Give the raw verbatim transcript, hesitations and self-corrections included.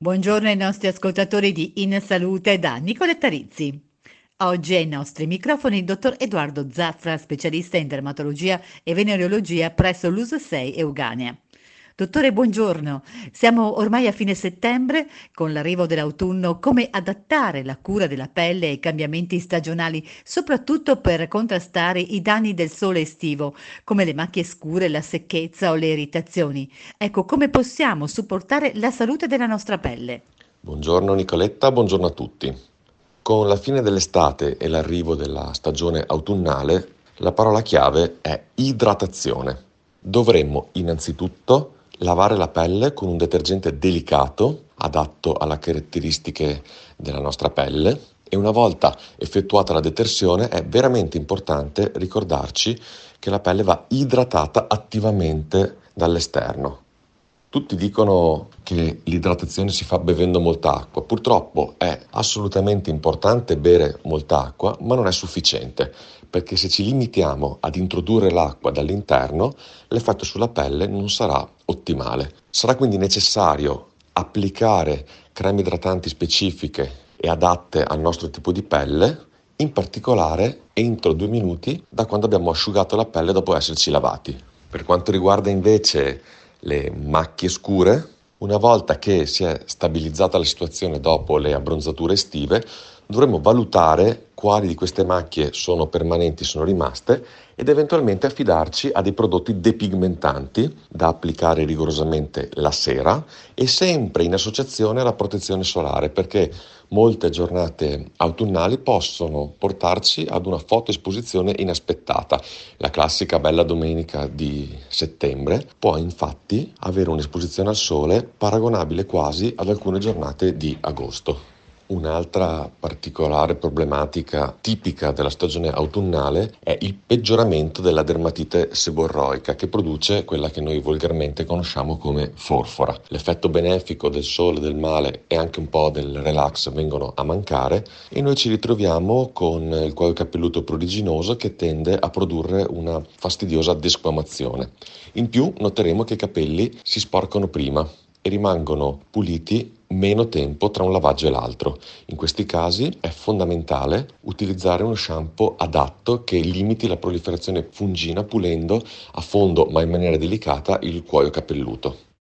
Buongiorno ai nostri ascoltatori di In Salute da Nicoletta Rizzi. Oggi ai nostri microfoni il dottor Edoardo Zaffra, specialista in dermatologia e venereologia presso l'U S sei Euganea. Dottore, buongiorno. Siamo ormai a fine settembre, con l'arrivo dell'autunno. Come adattare la cura della pelle ai cambiamenti stagionali, soprattutto per contrastare i danni del sole estivo, come le macchie scure, la secchezza o le irritazioni? Ecco, come possiamo supportare la salute della nostra pelle? Buongiorno Nicoletta, buongiorno a tutti. Con la fine dell'estate e l'arrivo della stagione autunnale, la parola chiave è idratazione. Dovremmo innanzitutto lavare la pelle con un detergente delicato, adatto alle caratteristiche della nostra pelle, e una volta effettuata la detersione è veramente importante ricordarci che la pelle va idratata attivamente dall'esterno. Tutti dicono che l'idratazione si fa bevendo molta acqua. Purtroppo è assolutamente importante bere molta acqua, ma non è sufficiente, perché se ci limitiamo ad introdurre l'acqua dall'interno, l'effetto sulla pelle non sarà ottimale. Sarà quindi necessario applicare creme idratanti specifiche e adatte al nostro tipo di pelle, in particolare entro due minuti da quando abbiamo asciugato la pelle dopo esserci lavati. Per quanto riguarda invece le macchie scure, una volta che si è stabilizzata la situazione dopo le abbronzature estive, dovremo valutare quali di queste macchie sono permanenti, sono rimaste, ed eventualmente affidarci a dei prodotti depigmentanti da applicare rigorosamente la sera e sempre in associazione alla protezione solare, perché molte giornate autunnali possono portarci ad una fotoesposizione inaspettata. La classica bella domenica di settembre può infatti avere un'esposizione al sole paragonabile quasi ad alcune giornate di agosto. Un'altra particolare problematica tipica della stagione autunnale è il peggioramento della dermatite seborroica, che produce quella che noi volgarmente conosciamo come forfora. L'effetto benefico del sole, del male e anche un po' del relax vengono a mancare e noi ci ritroviamo con il cuoio capelluto pruriginoso che tende a produrre una fastidiosa desquamazione. In più noteremo che i capelli si sporcano prima e rimangono puliti meno tempo tra un lavaggio e l'altro. In questi casi è fondamentale utilizzare uno shampoo adatto che limiti la proliferazione fungina pulendo a fondo ma in maniera delicata il cuoio capelluto.